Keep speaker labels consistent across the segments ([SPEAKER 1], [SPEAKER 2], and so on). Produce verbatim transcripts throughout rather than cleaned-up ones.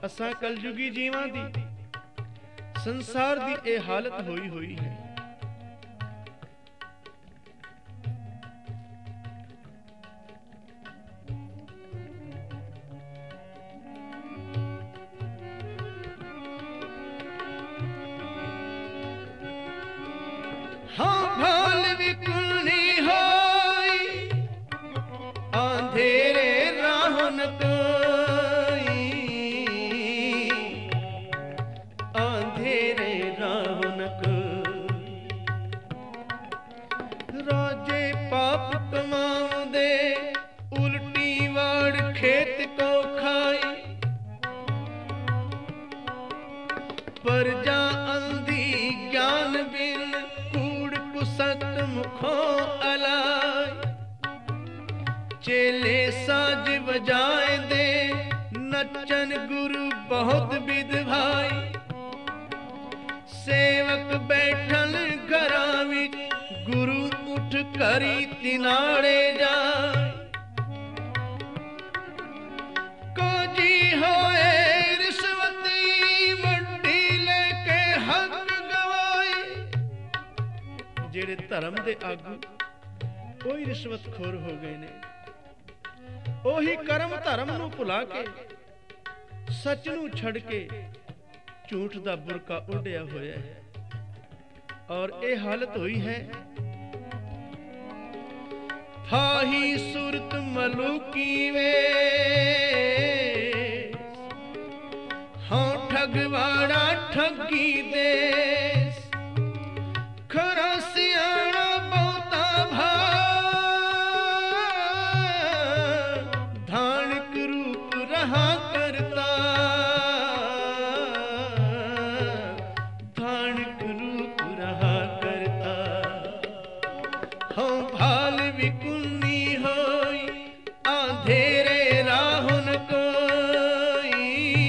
[SPEAKER 1] असां कलयुगी जीवां दी संसार दी ए हालत होई हुई है। हाँ भाल विकुलनी होई अंधेरे राहों न कोई, अंधेरे राहों न कोई। राजे पाप कमाउंदे उल्टी वाड़ खेत को खाई, परजा अंधी ज्ञान बिन सत मुखों अलाय। चेले साज बजाए दे नचन गुरु बहुत विद भाई, सेवक बैठन घरां विच गुरु उठ करी तिनाड़े जाए। कोजी होए रिश्वती वड्डी लेके हक गवाए। जेड़े धर्म दे आगू कोई रिश्वतखोर हो गए ने, ओही कर्म धर्म नू भुला के सच नू छड़ के झूठ दा बुरका उड़िया होया है। और ये हालत हुई है। थाही सूरत मलूकी वे हाँ ठगवाड़ा ठगी देस, खरा सियाणा बहुता भा धानक रूप रहा करता, धानक रूप रहा करता। हाँ भाल विकुलनी होई अंधेरे राहों न कोई,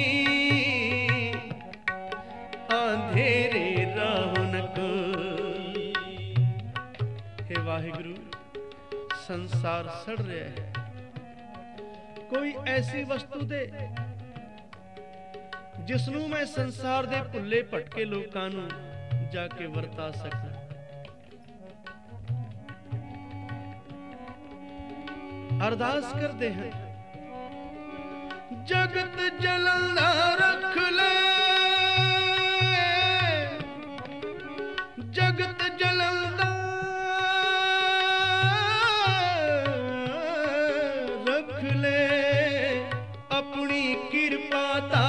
[SPEAKER 1] अंधेरे राहों न कोई। हे वाहिगुरु, संसार सड़ रहा है। कोई ऐसी वस्तु दे जिसनू मैं संसार दे भुल्ले भटके लोकां नू जाके वरता सकां। अरदास करते हैं जगत जलंदा रख ले, जगत जलंदा रख ले अपनी कृपा ता,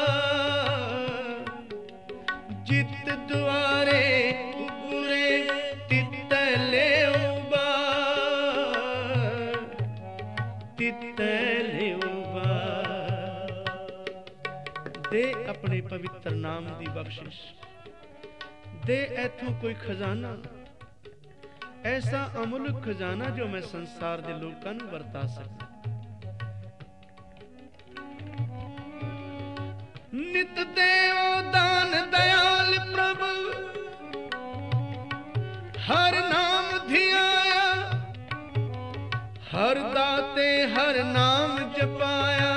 [SPEAKER 1] जित द्वारे पूरे तित ले उबा, तित ले उबा। दे अपने पवित्र नाम दी बख्शिश, दे ऐथों कोई खजाना, ऐसा अमुल्क खजाना जो मैं संसार दे लोकां नू वरता सकां। नित देव दान दयाल प्रभु हर नाम धियाया, हर दाते हर नाम जपाया,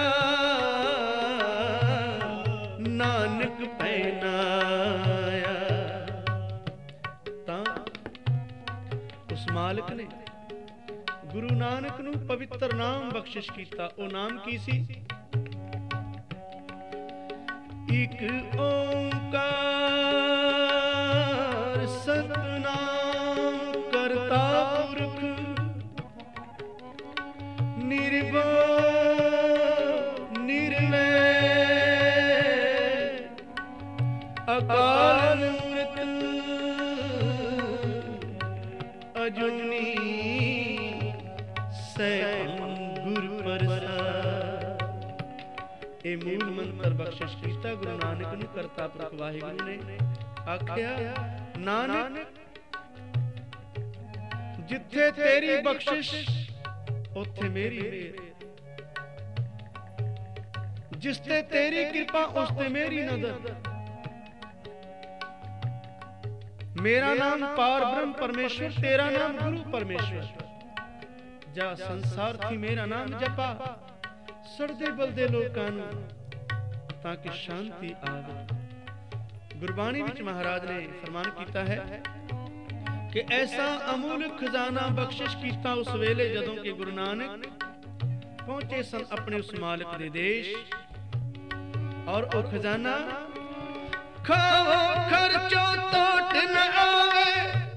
[SPEAKER 1] नानक पहनाया। ता उस मालिक ने गुरु नानक नू पवित्र नाम बख्शिश कीता। ओ नाम की सी? एक ओंकार सतनाम करता पुरख, निर्भय निर्लय अकाल मूरत अजूनी सैभं गुरु प्रसाद। ए मूल मंत्र बख्शिश कीता गुरु नानक नू करता पुरख वाहिगुरु ने। आख्या नानक जिथे तेरी बख्शिश उथे मेरी मेर, जिसते तेरी कृपा उसते मेरी नजर। मेरा नाम पार ब्रह्म परमेश्वर, तेरा नाम गुरु परमेश्वर। जा संसार थी मेरा नाम जपा, सड़दे बलदे लोकां नू ਤਾਂ ਕਿ ਸ਼ਾਂਤੀ ਆਵੇ। ਗੁਰਬਾਣੀ ਵਿੱਚ ਮਹਾਰਾਜ ਨੇ ਫਰਮਾਨ ਕੀਤਾ ਹੈ ਕਿ ਐਸਾ ਅਮੁੱਲ ਖਜ਼ਾਨਾ ਬਖਸ਼ਿਸ਼ ਕੀਤਾ ਉਸ ਵੇਲੇ ਜਦੋਂ ਕਿ ਗੁਰੂ ਨਾਨਕ ਪਹੁੰਚੇ ਸਨ ਆਪਣੇ ਉਸ ਮਾਲਕ ਦੇ ਦੇਸ਼। ਔਰ ਉਹ ਖਜ਼ਾਨਾ ਖਾਓ ਖਰਚੋ ਟੋਟ ਨ ਆਵੇ,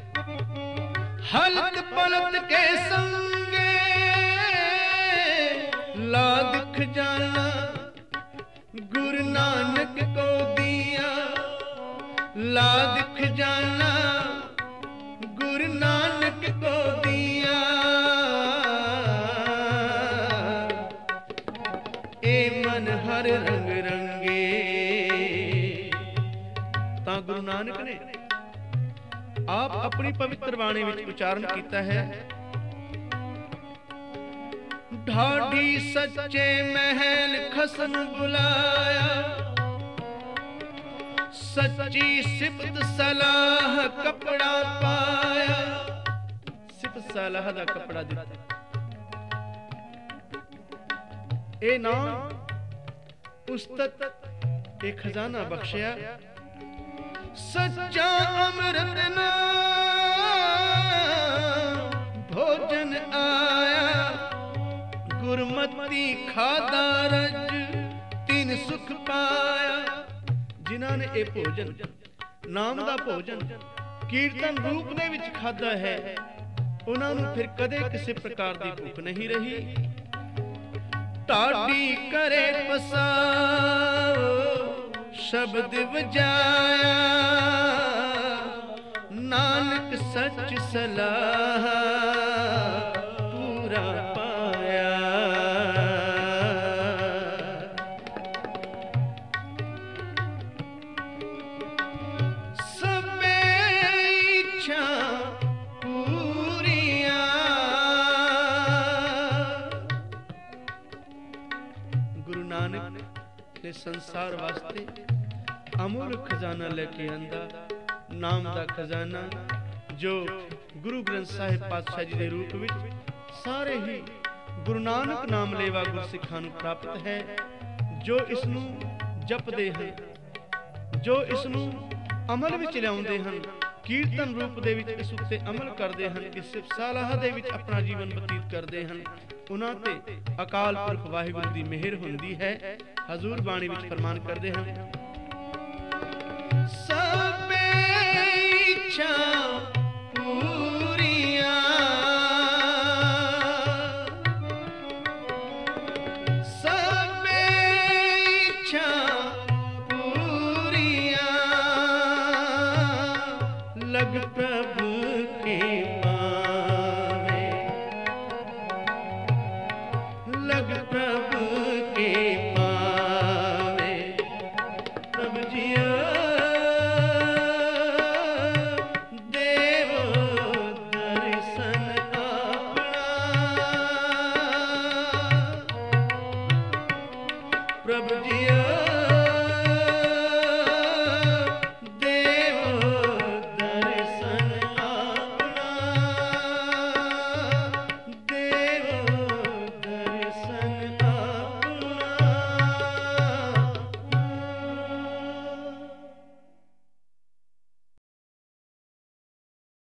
[SPEAKER 1] ਹਲਤ ਪਲਤ ਕੇ ਸੰਗੇ ਲਾਦ ਖਜ਼ਾਨਾ ਗੁਰੂ ਨਾਨਕ ਕੋ ਦਿਆ, ਲਾਦ ਖਜ਼ਾਨਾ ਗੁਰੂ ਨਾਨਕ ਕੋ ਦਿਆ। ਏ ਮਨ ਹਰ ਰੰਗ ਰੰਗੇ। ਤਾਂ ਗੁਰੂ ਨਾਨਕ ਨੇ ਆਪ ਆਪਣੀ ਪਵਿੱਤਰ ਬਾਣੀ ਵਿੱਚ ਉਚਾਰਨ ਕੀਤਾ ਹੈ, ਢਾਡੀ ਸੱਚੇ ਮਹਿਲ ਖਸਮ ਬੁਲਾਇਆ, ਸੱਚੀ ਸਿਫਤ ਸਲਾਹ ਕਪੜਾ ਪਾਇਆ। ਸਿਫਤ ਸਲਾਹ ਦਾ ਕਪੜਾ ਦਿੱਤਾ। ਇਹ ਨਾਮ ਉਸਤਤ ਇਹ ਖਜ਼ਾਨਾ ਬਖਸ਼ਿਆ। ਸੱਚਾ ਅੰਮ੍ਰਿਤ ਨਾਮ ਭੋਜਨ ਆਇਆ, ਗੁਰਮਤਿ ਖਾਦਾ ਰਜ ਤਿਨ ਸੁਖ ਪਾਇਆ। ਜਿਨ੍ਹਾਂ ਨੇ ਇਹ ਭੋਜਨ ਨਾਮ ਦਾ ਭੋਜਨ ਕੀਰਤਨ ਰੂਪ ਦੇ ਵਿੱਚ ਖਾਦਾ ਹੈ, ਉਹਨਾਂ ਨੂੰ ਫਿਰ ਕਦੇ ਕਿਸੇ ਪ੍ਰਕਾਰ ਦੀ ਭੁੱਖ ਨਹੀਂ ਰਹੀ। ਢਾਡੀ ਕਰੇ ਪਸਾਓ ਸ਼ਬਦ ਵਜਾਇਆ, ਨਾਨਕ ਸੱਚ ਸਲਾਹ ਪੂਰਾ ਪਾਇਆ। ਸਭੇ ਇੱਛਾ ਪੂਰੀਆਂ। ਗੁਰੂ ਨਾਨਕ ਨੇ ਸੰਸਾਰ ਵਾਸਤੇ ਅਮੁੱਲ ਖਜ਼ਾਨਾ ਲੈ ਕੇ ਆਂਦਾ, ਨਾਮ ਦਾ ਖਜ਼ਾਨਾ, ਜੋ ਗੁਰੂ ਗ੍ਰੰਥ ਸਾਹਿਬ ਪਾਤਸ਼ਾਹ ਜੀ ਦੇ ਰੂਪ ਵਿੱਚ ਸਾਰੇ ਹੀ ਗੁਰੂ ਨਾਨਕ ਨਾਮ ਲੇਵਾ ਗੁਰਸਿੱਖਾਂ ਨੂੰ ਪ੍ਰਾਪਤ ਹੈ। ਜੋ ਇਸ ਨੂੰ ਜਪਦੇ ਹਨ, ਜੋ ਇਸ ਨੂੰ ਅਮਲ ਵਿੱਚ ਲਿਆਉਂਦੇ ਹਨ, ਕੀਰਤਨ ਰੂਪ ਦੇ ਵਿੱਚ ਇਸ ਉੱਤੇ ਅਮਲ ਕਰਦੇ ਹਨ, ਇਸ ਸਲਾਹ ਦੇ ਵਿੱਚ ਆਪਣਾ ਜੀਵਨ ਬਤੀਤ ਕਰਦੇ ਹਨ, ਉਹਨਾਂ ਤੇ ਅਕਾਲ ਪੁਰਖ ਵਾਹਿਗੁਰੂ ਦੀ ਮਿਹਰ ਹੁੰਦੀ ਹੈ। ਹਜ਼ੂਰ ਬਾਣੀ ਵਿੱਚ ਫਰਮਾਨ ਕਰਦੇ ਹਨ, ਸਭੇ ਇੱਛਾ